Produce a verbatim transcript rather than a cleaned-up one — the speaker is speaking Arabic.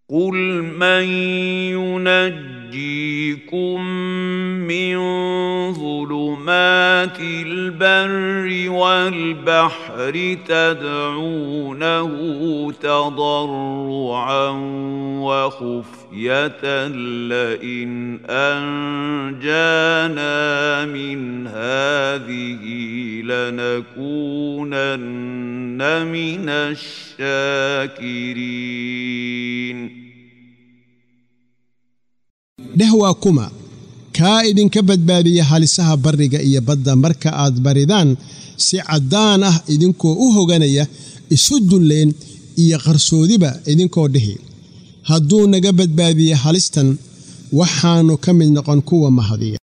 قل من ينجيكم من ظلمات البر والبحر تدعونه تضرعا وخفية لئن أنجانا من هذه لنكونن من الشاكرين. dhehwaa kuma kaa idinka badbaadiya halisaha barriga iyo badda marka aad baridaan si caddaan ah idinkoo u hoganaya isu dulleen iyo qarsoodiba idinkoo dhihi hadduu naga badbaadiya halistan waxaannu ka mid noqon kuwa mahadiya.